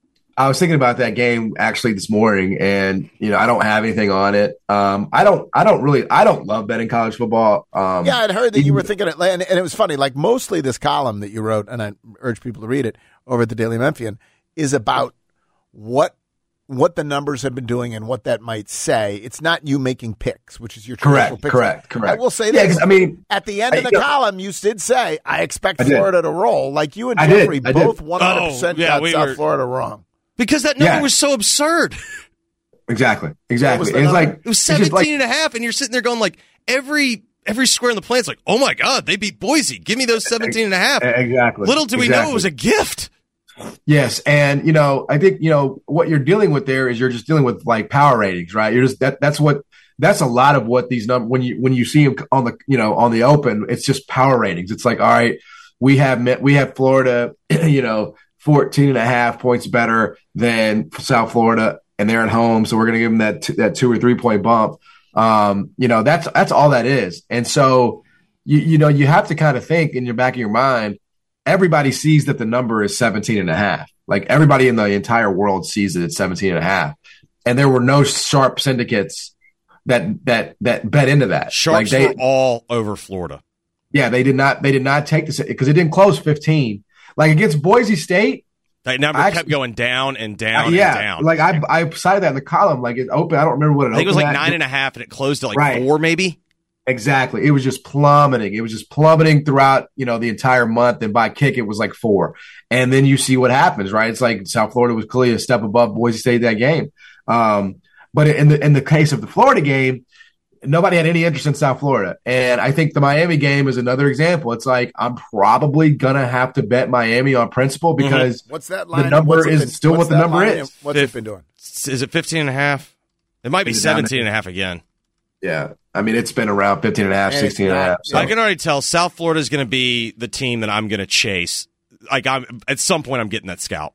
I was thinking about that game actually this morning, and you know, I don't have anything on it. Um, I don't. I don't really. I don't love betting college football. Um, Yeah, I'd heard that you were thinking it, and, and it was funny. Like mostly this column that you wrote, and I urge people to read it over at the Daily Memphian, is about what what the numbers have been doing and what that might say. It's not you making picks, which is your traditional Correct. picks. Correct. Correct. I will say Yeah, this. 'cause, I mean, at the end of I- the yeah. column, you did say, I expect I did. Florida to roll. Like you and I did. Jeffrey I did. both one hundred percent Oh, yeah, got we South were- Florida wrong. Because that number Yeah. was so absurd. exactly. What Exactly. was the It's number? like It was it's just seventeen like- and a half, and you're sitting there going like every every square in the plan's like, oh my God, they beat Boise. Give me those seventeen and a half. Exactly. Little do we know Exactly. it was a gift. Yes, and you know, I think you know what you're dealing with there is you're just dealing with like power ratings, right? You're just that that's what that's a lot of what these numbers when you when you see them on the you know on the open, it's just power ratings. It's like, all right, we have met, we have Florida, you know, fourteen and a half points better than South Florida, and they're at home, so we're going to give them that t- that two or three point bump. Um, you know, that's that's all that is, and so you you know you have to kind of think in your back of your mind. Everybody sees that the number is seventeen and a half. Like everybody in the entire world sees that it's seventeen and a half. And there were no sharp syndicates that that that bet into that. Sharps like they, were all over Florida. yeah, they did not they did not take this because it didn't close fifteen. Like against Boise State, That number I kept actually- going down and down uh, yeah, and down. like I I cited that in the column. Like it opened. I don't remember what it I think it was opened like at. nine and a half, and it closed at like Right. four, maybe. Exactly. It was just plummeting. It was just plummeting throughout, you know, the entire month. And by kick, it was like four. And then you see what happens, right? It's like South Florida was clearly a step above Boise State that game. Um, but in the in the case of the Florida game, nobody had any interest in South Florida. And I think the Miami game is another example. It's like I'm probably gonna have to bet Miami on principle because What's that line? the number What's it is been- still what's what the that number line? is. What's Fif- it been doing? Is it fifteen and a half? It might be Is it down to- seventeen and a half again. Yeah. I mean, it's been around fifteen and a half, And it's sixteen and a half. not- So. I can already tell South Florida is going to be the team that I'm going to chase. Like I'm at some point, I'm getting that scalp.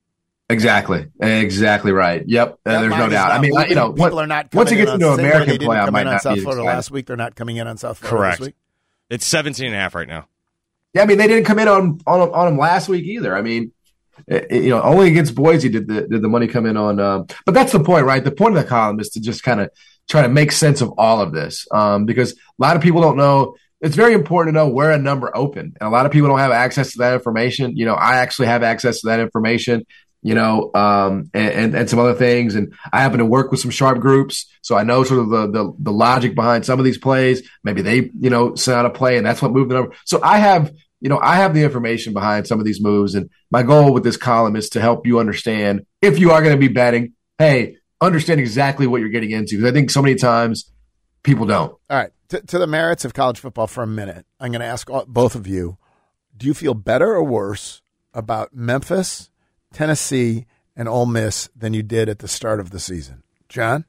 Exactly. Exactly right. Yep. Uh, That there's line no is doubt. not I mean, I- you moving. know, people what- are not once it coming gets in into on, same way American they didn't play, I come might in on not South be Florida excited. last week. They're not coming in on South Florida Correct. this week. It's seventeen and a half right now. Yeah, I mean, they didn't come in on on on them last week either. I mean, it, it- you know, only against Boise did the did the money come in on. Um, but that's the point, right? The point of the column is to just kind of try to make sense of all of this, um, because a lot of people don't know. It's very important to know where a number opened, and a lot of people don't have access to that information. You know, I actually have access to that information. You know, um, and, and and some other things, and I happen to work with some sharp groups, so I know sort of the the, the logic behind some of these plays. Maybe they, you know, sent out a play, and that's what moved the number. So I have, you know, I have the information behind some of these moves, and my goal with this column is to help you understand if you are going to be betting. Hey, understand exactly what you're getting into, because I think so many times people don't. All right. To, to the merits of college football for a minute, I'm going to ask all, both of you, do you feel better or worse about Memphis, Tennessee, and Ole Miss than you did at the start of the season? John?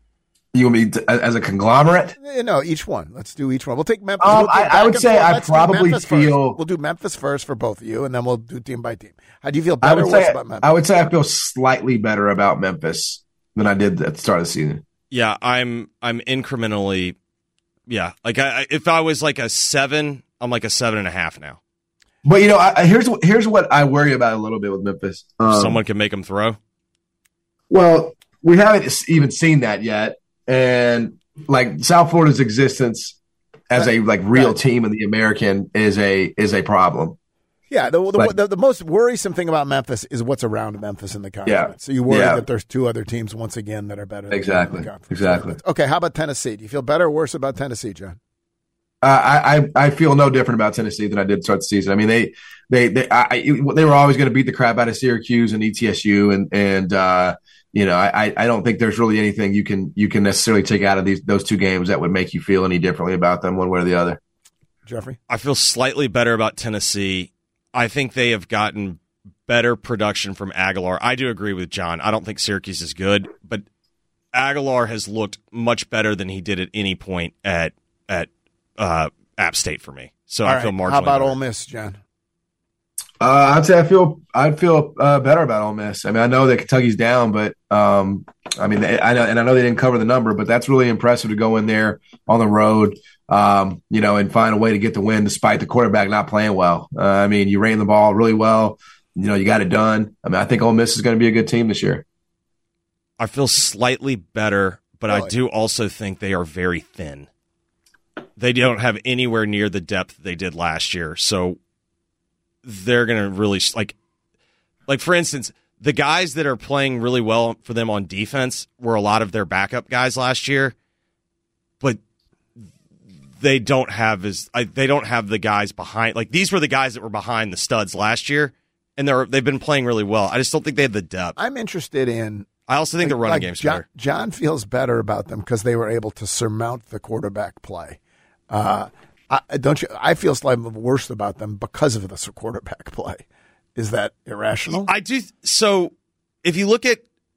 You want me to, as a conglomerate? Eh, No, each one. Let's do each one. We'll take Memphis. Um, We'll do I- back I would and say forth. I Let's do probably Memphis feel- first. We'll do Memphis first for both of you, and then we'll do team by team. How do you feel I better would or worse say about Memphis? I would say I feel slightly better about Memphis than I did at the start of the season. Yeah, I'm I'm incrementally, yeah. Like I, I- if I was like a seven, I'm like a seven and a half now. But you know, I, I- here's here's what I worry about a little bit with Memphis. Um, Someone can make them throw. Well, we haven't s- even seen that yet, and like South Florida's existence as a like real Right. team in the American is a is a problem. Yeah, the the, Like- the the most worrisome thing about Memphis is what's around Memphis in the conference. Yeah. So you worry Yeah. that there's two other teams once again that are better than Exactly. them in the conference. Exactly. Okay, how about Tennessee? Do you feel better or worse about Tennessee, John? I, I I feel no different about Tennessee than I did to start the season. I mean, they they they I, they were always going to beat the crap out of Syracuse and E T S U, and and uh, you know, I I don't think there's really anything you can you can necessarily take out of these those two games that would make you feel any differently about them one way or the other. Jeffrey, I feel slightly better about Tennessee. I think they have gotten better production from Aguilar. I do agree with John. I don't think Syracuse is good, but Aguilar has looked much better than he did at any point at at uh, App State for me. So All I right. feel marginally How about better. Ole Miss, John? Uh, I'd say I feel I'd feel uh, better about Ole Miss. I mean, I know that Kentucky's down, but um, I mean, they, I know, and I know they didn't cover the number, but that's really impressive to go in there on the road, um, you know, and find a way to get the win despite the quarterback not playing well. Uh, I mean, you ran the ball really well. You know, you got it done. I mean, I think Ole Miss is going to be a good team this year. I feel slightly better, but Really? I do also think they are very thin. They don't have anywhere near the depth they did last year, so they're going to really like, like for instance, the guys that are playing really well for them on defense were a lot of their backup guys last year, but they don't have as I, they don't have the guys behind. Like these were the guys that were behind the studs last year, and they're they've been playing really well. I just don't think they have the depth. I'm interested in. I also think the running like game's John, better. John feels better about them because they were able to surmount the quarterback play. Uh, I, don't you? I feel slightly worse about them because of the quarterback play. Is that irrational? I do. So if you look at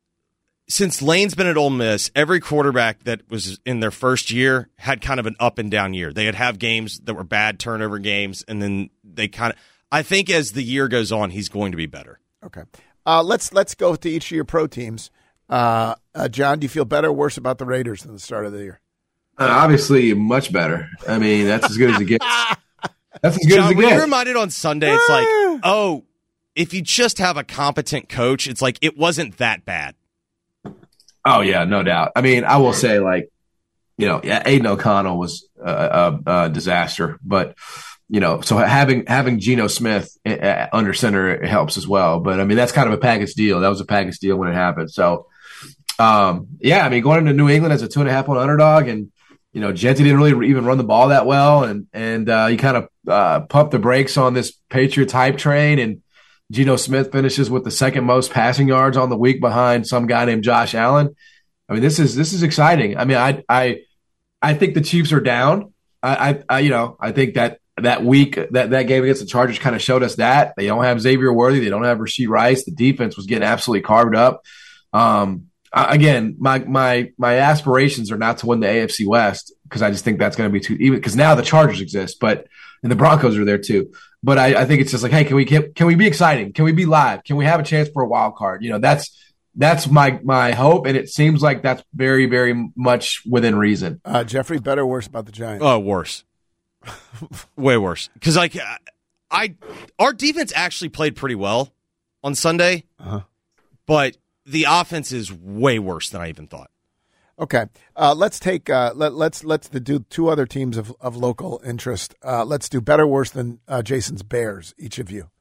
since Lane's been at Ole Miss, every quarterback that was in their first year had kind of an up and down year. They would have games that were bad turnover games, and then they kind of. I think as the year goes on, he's going to be better. Okay, uh, let's let's go to each of your pro teams. Uh, uh, John, do you feel better or worse about the Raiders than the start of the year? Uh, obviously, much better. I mean, that's as good as it gets. That's as good John, as it were gets. you reminded on Sunday? It's like, oh, if you just have a competent coach, it's like it wasn't that bad. Oh yeah, no doubt. I mean, I will say, like, you know, yeah, Aiden O'Connell was a, a, a disaster, but you know, so having having Geno Smith under center it helps as well. But I mean, that's kind of a package deal. That was a package deal when it happened. So, um, yeah, I mean, going into New England as a two and a half point underdog, and you know, Genty didn't really even run the ball that well, and and uh, you kind of uh, pumped the brakes on this Patriots hype train, and Geno Smith finishes with the second most passing yards on the week behind some guy named Josh Allen. I mean, this is this is exciting. I mean, I I I think the Chiefs are down. I I, I you know I think that that week that that game against the Chargers kind of showed us that they don't have Xavier Worthy, they don't have Rashee Rice. The defense was getting absolutely carved up. Um, Again, my my my aspirations are not to win the A F C West because I just think that's going to be too even because now the Chargers exist, but and the Broncos are there too. But I, I think it's just like, hey, can we can, can we be exciting? Can we be live? Can we have a chance for a wild card? You know, that's that's my my hope, and it seems like that's very very much within reason. Uh, Jeffrey, better or worse about the Giants? Oh, worse, way worse. Because like I, our defense actually played pretty well on Sunday, uh-huh. but the offense is way worse than I even thought. Okay, uh, let's take uh, let, let's let's do two other teams of, of local interest. Uh, let's do better, worse than uh, Jason's Bears. Each of you.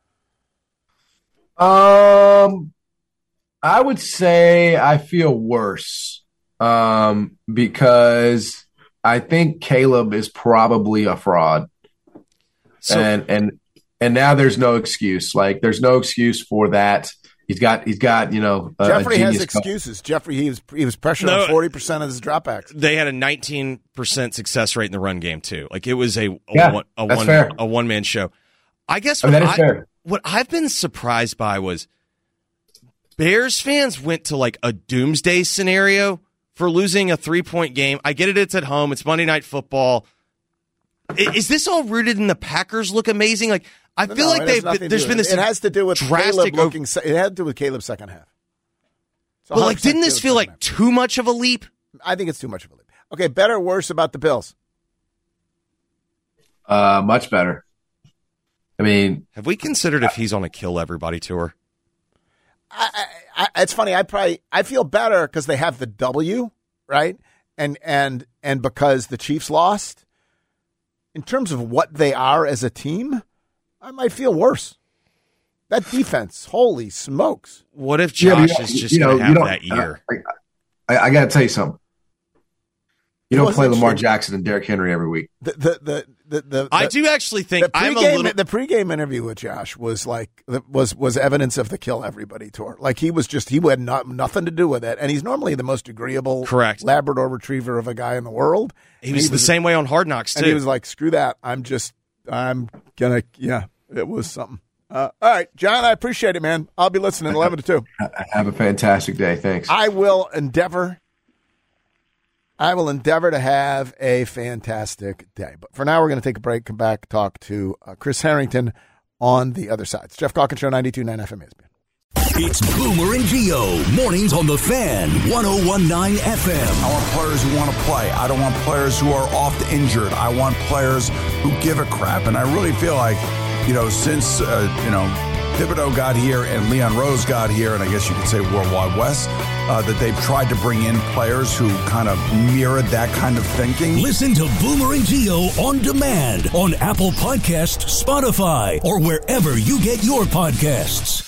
Um, I would say I feel worse, um, because I think Caleb is probably a fraud, so, and and and now there's no excuse. Like there's no excuse for that. He's got, he's got, you know. A, Jeffrey a has coach. excuses. Jeffrey, he was he was pressured No, on forty percent of his dropbacks. They had a nineteen percent success rate in the run game too. Like it was a a, Yeah, one, a that's one fair. a one man show. I guess I what, mean, that is I, fair. what I've been surprised by was Bears fans went to like a doomsday scenario for losing a three point game. I get it; it's at home. It's Monday Night Football. Is, is this all rooted in the Packers look amazing? Like. I feel no, like they've been, been, there's been this. It has to do with drastic Caleb looking. It had to do with Caleb's second half. So but like, didn't this feel like half. too much of a leap? I think it's too much of a leap. Okay, better or worse about the Bills? Uh, much better. I mean, have we considered if he's on a kill everybody tour? I, I, I, it's funny. I probably I feel better because they have the W, right? And and and because the Chiefs lost. In terms of what they are as a team, I might feel worse. That defense, holy smokes! What if Josh yeah, is just you know, going to have you that year? I, I, I got to tell you something. You don't play Lamar Jackson and Derrick Henry every week. The the the the, the I the, do actually think the I'm a pregame, little. the pregame interview with Josh was like was was evidence of the kill everybody tour. Like he was just he had not, nothing to do with it, and he's normally the most agreeable, correct Labrador Retriever of a guy in the world. He was, he was the same way on Hard Knocks too. And he was like, "Screw that! I'm just I'm gonna yeah." It was something. Uh, all right, John, I appreciate it, man. I'll be listening eleven to two. Have a fantastic day. Thanks. I will endeavor. I will endeavor to have a fantastic day. But for now, we're going to take a break, come back, talk to uh, Chris Harrington on the other side. It's Jeff Calkins Show, ninety-two point nine F M E S P N. It's Boomer and Gio, mornings on the Fan, one oh one point nine F M. I want players who want to play. I don't want players who are oft injured. I want players who give a crap. And I really feel like, you know, since, uh, you know, Thibodeau got here and Leon Rose got here, and I guess you could say Worldwide West, uh, that they've tried to bring in players who kind of mirrored that kind of thinking. Listen to Boomer and Gio on demand on Apple Podcasts, Spotify, or wherever you get your podcasts.